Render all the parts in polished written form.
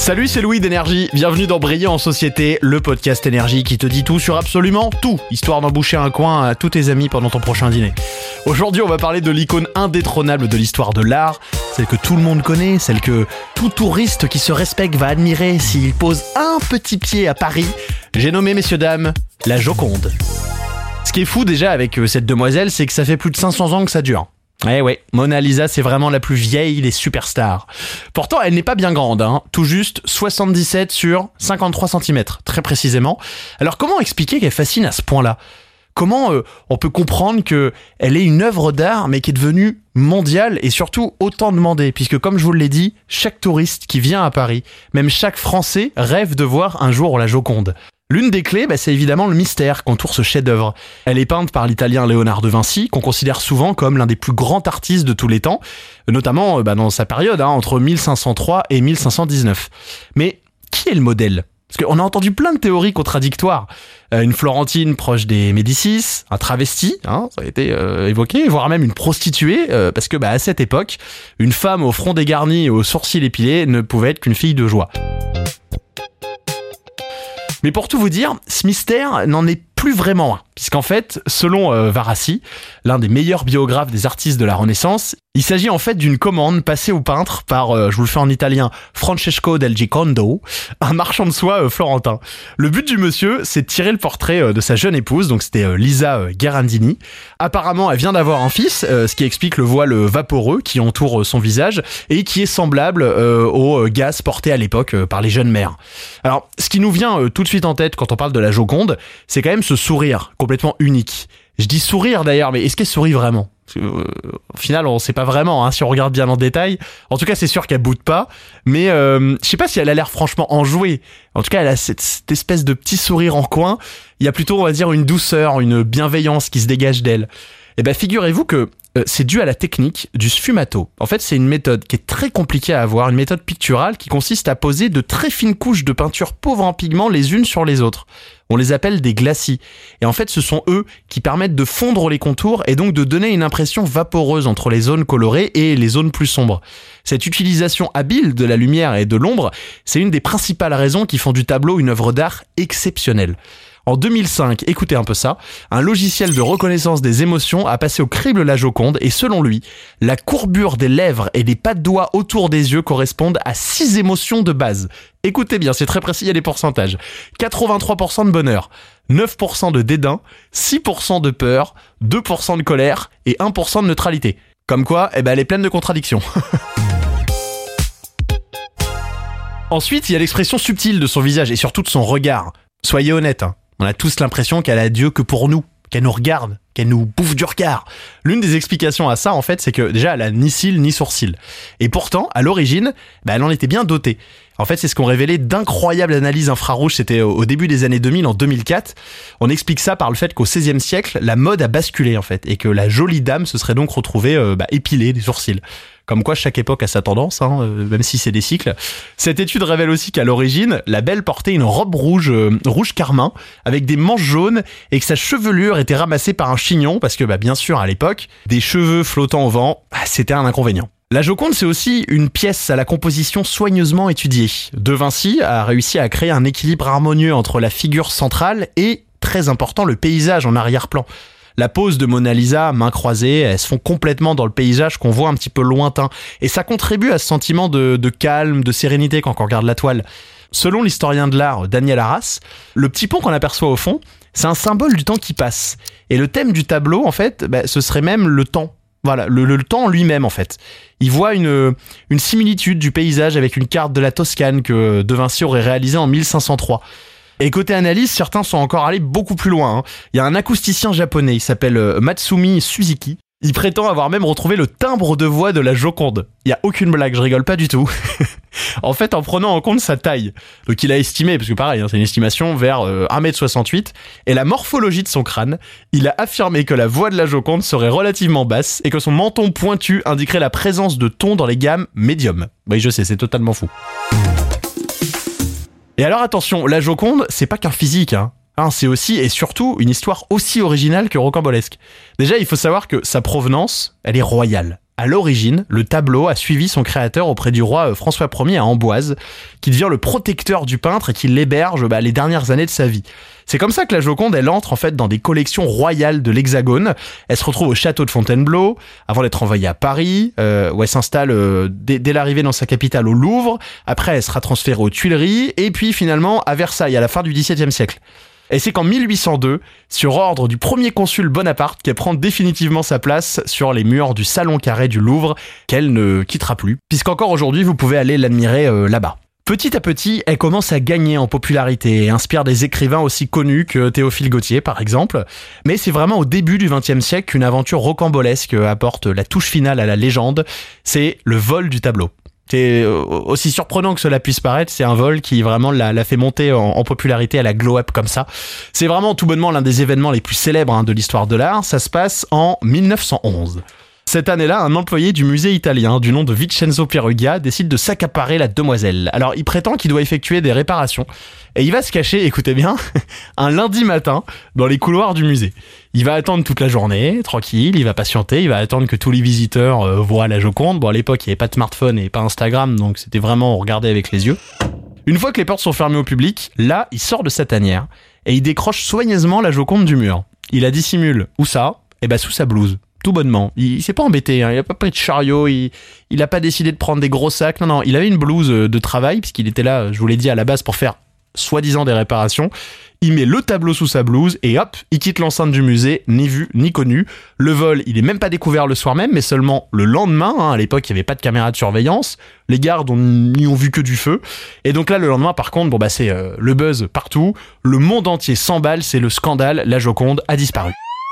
Salut, c'est Louis d'Énergie. Bienvenue dans Briller en Société, le podcast Énergie qui te dit tout sur absolument tout, histoire d'en boucher un coin à tous tes amis pendant ton prochain dîner. Aujourd'hui, on va parler de l'icône indétrônable de l'histoire de l'art, celle que tout le monde connaît, celle que tout touriste qui se respecte va admirer s'il pose un petit pied à Paris. J'ai nommé, messieurs, dames, la Joconde. Ce qui est fou déjà avec cette demoiselle, c'est que ça fait plus de 500 ans que ça dure. Ouais, Mona Lisa, c'est vraiment la plus vieille des superstars. Pourtant, elle n'est pas bien grande, tout juste 77 sur 53 cm, très précisément. Alors comment expliquer qu'elle fascine à ce point-là ? Comment on peut comprendre qu'elle est une œuvre d'art, mais qui est devenue mondiale et surtout autant demandée ? Puisque comme je vous l'ai dit, chaque touriste qui vient à Paris, même chaque Français, rêve de voir un jour la Joconde. L'une des clés, c'est évidemment le mystère qu'entoure ce chef-d'œuvre. Elle est peinte par l'italien Léonard de Vinci, qu'on considère souvent comme l'un des plus grands artistes de tous les temps, notamment dans sa période, entre 1503 et 1519. Mais qui est le modèle ? Parce qu'on a entendu plein de théories contradictoires. Une Florentine proche des Médicis, un travesti, ça a été évoqué, voire même une prostituée, parce que à cette époque, une femme au front dégarni et aux sourcils épilés ne pouvait être qu'une fille de joie. Mais pour tout vous dire, ce mystère n'en est plus vraiment un, puisqu'en fait, selon Varassi, l'un des meilleurs biographes des artistes de la Renaissance, il s'agit en fait d'une commande passée au peintre par, je vous le fais en italien, Francesco del Giocondo, un marchand de soie florentin. Le but du monsieur, c'est de tirer le portrait de sa jeune épouse, donc c'était Lisa Gherardini. Apparemment, elle vient d'avoir un fils, ce qui explique le voile vaporeux qui entoure son visage et qui est semblable au gaz porté à l'époque par les jeunes mères. Alors, ce qui nous vient tout de suite en tête quand on parle de la Joconde, c'est quand même ce sourire complètement unique. Je dis sourire d'ailleurs, mais est-ce qu'elle sourit vraiment ? Au final, on sait pas vraiment si on regarde bien en détail. En tout cas, c'est sûr qu'elle boude pas, mais je sais pas si elle a l'air franchement enjouée. En tout cas, elle a cette espèce de petit sourire en coin. Il y a plutôt, on va dire, une douceur, une bienveillance qui se dégage d'elle. Et figurez-vous que c'est dû à la technique du sfumato. En fait, c'est une méthode qui est très compliquée à avoir, une méthode picturale qui consiste à poser de très fines couches de peinture pauvre en pigments les unes sur les autres. On les appelle des glacis. Et en fait, ce sont eux qui permettent de fondre les contours et donc de donner une impression vaporeuse entre les zones colorées et les zones plus sombres. Cette utilisation habile de la lumière et de l'ombre, c'est une des principales raisons qui font du tableau une œuvre d'art exceptionnelle. En 2005, écoutez un peu ça, un logiciel de reconnaissance des émotions a passé au crible la Joconde et selon lui, la courbure des lèvres et des pas de doigts autour des yeux correspondent à 6 émotions de base. Écoutez bien, c'est très précis, il y a des pourcentages. 83% de bonheur, 9% de dédain, 6% de peur, 2% de colère et 1% de neutralité. Comme quoi, elle est pleine de contradictions. Ensuite, il y a l'expression subtile de son visage et surtout de son regard. Soyez honnêtes, on a tous l'impression qu'elle a Dieu que pour nous, qu'elle nous regarde, qu'elle nous bouffe du regard. L'une des explications à ça, en fait, c'est que déjà, elle a ni cils ni sourcils. Et pourtant, à l'origine, elle en était bien dotée. En fait, c'est ce qu'ont révélé d'incroyables analyses infrarouges, c'était au début des années 2000, en 2004. On explique ça par le fait qu'au XVIe siècle, la mode a basculé, en fait, et que la jolie dame se serait donc retrouvée épilée des sourcils. Comme quoi, chaque époque a sa tendance, même si c'est des cycles. Cette étude révèle aussi qu'à l'origine, la belle portait une robe rouge carmin, avec des manches jaunes, et que sa chevelure était ramassée par un chignon, parce que, bien sûr, à l'époque, des cheveux flottant au vent, c'était un inconvénient. La Joconde, c'est aussi une pièce à la composition soigneusement étudiée. De Vinci a réussi à créer un équilibre harmonieux entre la figure centrale et, très important, le paysage en arrière-plan. La pose de Mona Lisa, mains croisées, elles se font complètement dans le paysage qu'on voit un petit peu lointain. Et ça contribue à ce sentiment de calme, de sérénité quand on regarde la toile. Selon l'historien de l'art Daniel Arras, le petit pont qu'on aperçoit au fond, c'est un symbole du temps qui passe. Et le thème du tableau, en fait, ce serait même le temps. Voilà, le temps lui-même, en fait. Il voit une similitude du paysage avec une carte de la Toscane que De Vinci aurait réalisée en 1503. Et côté analyse, certains sont encore allés beaucoup plus loin. Il y a un acousticien japonais, il s'appelle Matsumi Suzuki. Il prétend avoir même retrouvé le timbre de voix de la Joconde. Il y a aucune blague, je rigole pas du tout. En fait, en prenant en compte sa taille. Donc il a estimé, parce que pareil, c'est une estimation vers 1m68, et la morphologie de son crâne, il a affirmé que la voix de la Joconde serait relativement basse et que son menton pointu indiquerait la présence de tons dans les gammes médium. Oui, je sais, c'est totalement fou. Et alors attention, la Joconde, c'est pas qu'un physique, c'est aussi et surtout une histoire aussi originale que rocambolesque. Déjà, il faut savoir que sa provenance, elle est royale. À l'origine, le tableau a suivi son créateur auprès du roi François Ier à Amboise, qui devient le protecteur du peintre et qui l'héberge les dernières années de sa vie. C'est comme ça que la Joconde, elle entre en fait dans des collections royales de l'Hexagone. Elle se retrouve au château de Fontainebleau, avant d'être envoyée à Paris, où elle s'installe dès l'arrivée dans sa capitale au Louvre. Après, elle sera transférée aux Tuileries, et puis finalement à Versailles à la fin du XVIIe siècle. Et c'est qu'en 1802, sur ordre du premier consul Bonaparte, qu'elle prend définitivement sa place sur les murs du salon carré du Louvre, qu'elle ne quittera plus, puisqu'encore aujourd'hui vous pouvez aller l'admirer là-bas. Petit à petit, elle commence à gagner en popularité et inspire des écrivains aussi connus que Théophile Gautier par exemple. Mais c'est vraiment au début du XXe siècle qu'une aventure rocambolesque apporte la touche finale à la légende, c'est le vol du tableau. C'est aussi surprenant que cela puisse paraître, c'est un vol qui vraiment l'a fait monter en popularité à la glow-up comme ça. C'est vraiment tout bonnement l'un des événements les plus célèbres de l'histoire de l'art, ça se passe en 1911. Cette année-là, un employé du musée italien du nom de Vincenzo Perugia décide de s'accaparer la demoiselle. Alors il prétend qu'il doit effectuer des réparations et il va se cacher, écoutez bien, un lundi matin dans les couloirs du musée. Il va attendre toute la journée, tranquille, il va patienter, il va attendre que tous les visiteurs voient la Joconde. Bon, à l'époque, il n'y avait pas de smartphone et pas Instagram, donc c'était vraiment regarder avec les yeux. Une fois que les portes sont fermées au public, là, il sort de sa tanière et il décroche soigneusement la Joconde du mur. Il la dissimule. Où ça ? Sous sa blouse. Tout bonnement. Il s'est pas embêté, il a pas pris de chariot, il a pas décidé de prendre des gros sacs. Non, il avait une blouse de travail, puisqu'il était là, je vous l'ai dit, à la base pour faire soi-disant des réparations. Il met le tableau sous sa blouse et hop, il quitte l'enceinte du musée, ni vu ni connu. Le vol, il est même pas découvert le soir même, mais seulement le lendemain. À l'époque, il n'y avait pas de caméra de surveillance. Les gardes n'y ont vu que du feu. Et donc là, le lendemain, par contre, c'est le buzz partout. Le monde entier s'emballe, c'est le scandale. La Joconde a disparu.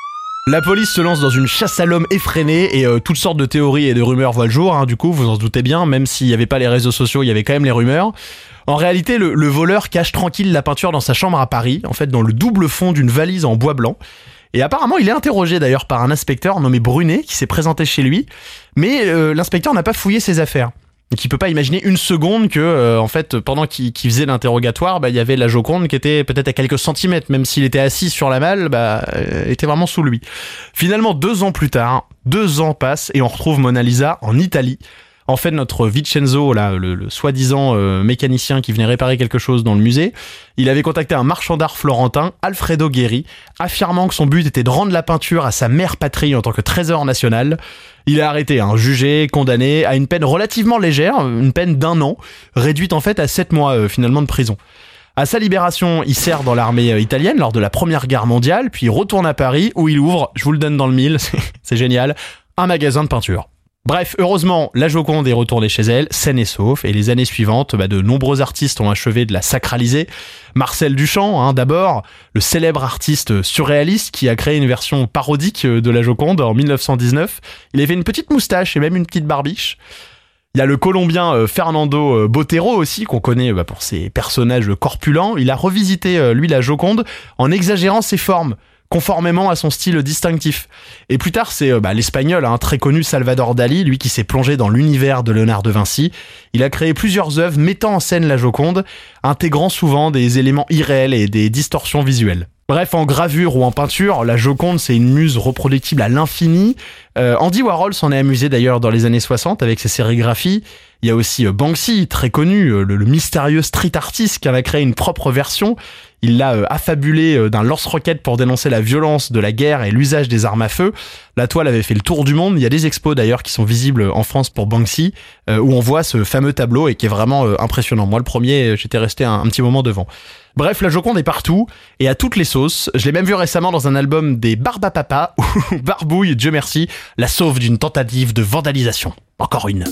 La police se lance dans une chasse à l'homme effrénée et toutes sortes de théories et de rumeurs voient le jour. Du coup, vous en doutez bien, même s'il n'y avait pas les réseaux sociaux, il y avait quand même les rumeurs. En réalité, le voleur cache tranquille la peinture dans sa chambre à Paris, en fait dans le double fond d'une valise en bois blanc. Et apparemment, il est interrogé d'ailleurs par un inspecteur nommé Brunet qui s'est présenté chez lui, mais l'inspecteur n'a pas fouillé ses affaires. Donc il peut pas imaginer une seconde que, en fait, pendant qu'il faisait l'interrogatoire, il y avait la Joconde qui était peut-être à quelques centimètres, même s'il était assis sur la malle, elle était vraiment sous lui. Finalement, 2 ans plus tard, 2 ans passent et on retrouve Mona Lisa en Italie. En fait, notre Vincenzo, là, le soi-disant mécanicien qui venait réparer quelque chose dans le musée, il avait contacté un marchand d'art florentin, Alfredo Gheri, affirmant que son but était de rendre la peinture à sa mère patrie en tant que trésor national. Il est arrêté, jugé, condamné à une peine relativement légère, une peine d'1 an, réduite en fait à 7 mois finalement de prison. À sa libération, il sert dans l'armée italienne lors de la Première Guerre mondiale, puis il retourne à Paris où il ouvre, je vous le donne dans le mille, c'est génial, un magasin de peinture. Bref, heureusement, la Joconde est retournée chez elle, saine et sauf, et les années suivantes, de nombreux artistes ont achevé de la sacraliser. Marcel Duchamp, d'abord, le célèbre artiste surréaliste qui a créé une version parodique de la Joconde en 1919. Il avait une petite moustache et même une petite barbiche. Il y a le Colombien Fernando Botero aussi, qu'on connaît pour ses personnages corpulents. Il a revisité, lui, la Joconde en exagérant ses formes, conformément à son style distinctif. Et plus tard, c'est l'espagnol, très connu Salvador Dali, lui qui s'est plongé dans l'univers de Léonard de Vinci. Il a créé plusieurs œuvres mettant en scène la Joconde, intégrant souvent des éléments irréels et des distorsions visuelles. Bref, en gravure ou en peinture, la Joconde, c'est une muse reproductible à l'infini. Andy Warhol s'en est amusé d'ailleurs dans les années 60 avec ses sérigraphies. Il y a aussi Banksy, très connu, le mystérieux street artist qui en a créé une propre version. Il l'a affabulé d'un lance-roquette pour dénoncer la violence de la guerre et l'usage des armes à feu. La toile avait fait le tour du monde. Il y a des expos d'ailleurs qui sont visibles en France pour Banksy, où on voit ce fameux tableau et qui est vraiment impressionnant. Moi, le premier, j'étais resté un petit moment devant. Bref, la Joconde est partout et à toutes les sauces. Je l'ai même vu récemment dans un album des Barbapapa où Barbouille, Dieu merci, la sauve d'une tentative de vandalisation. Encore une.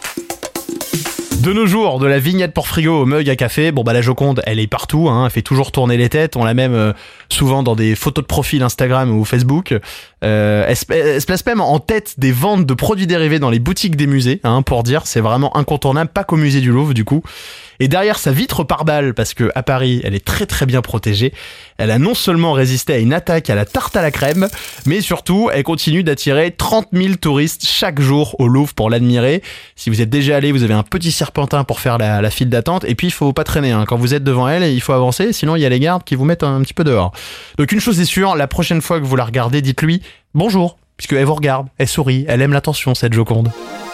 De nos jours, de la vignette Porphyro au mug à café, la Joconde, elle est partout, elle fait toujours tourner les têtes, on l'a même souvent dans des photos de profil Instagram ou Facebook. Elle se place même en tête des ventes de produits dérivés dans les boutiques des musées, pour dire, c'est vraiment incontournable, pas qu'au musée du Louvre du coup. Et derrière sa vitre par balle, parce que à Paris, elle est très très bien protégée, elle a non seulement résisté à une attaque à la tarte à la crème, mais surtout, elle continue d'attirer 30 000 touristes chaque jour au Louvre pour l'admirer. Si vous êtes déjà allé, vous avez un petit serpentin pour faire la file d'attente, et puis il faut pas traîner, quand vous êtes devant elle, il faut avancer, sinon il y a les gardes qui vous mettent un petit peu dehors. Donc une chose est sûre, la prochaine fois que vous la regardez, dites-lui « Bonjour ». puisqu'elle vous regarde, elle sourit, elle aime l'attention, cette Joconde.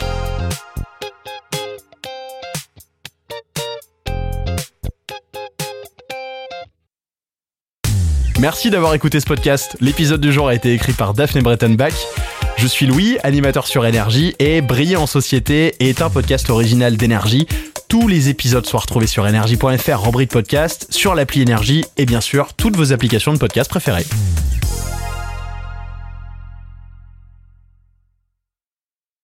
Merci d'avoir écouté ce podcast. L'épisode du jour a été écrit par Daphné Brettenbach. Je suis Louis, animateur sur Énergie, et Briller en société est un podcast original d'Énergie. Tous les épisodes sont retrouvés sur énergie.fr, rubrique podcast, sur l'appli Énergie et bien sûr toutes vos applications de podcast préférées.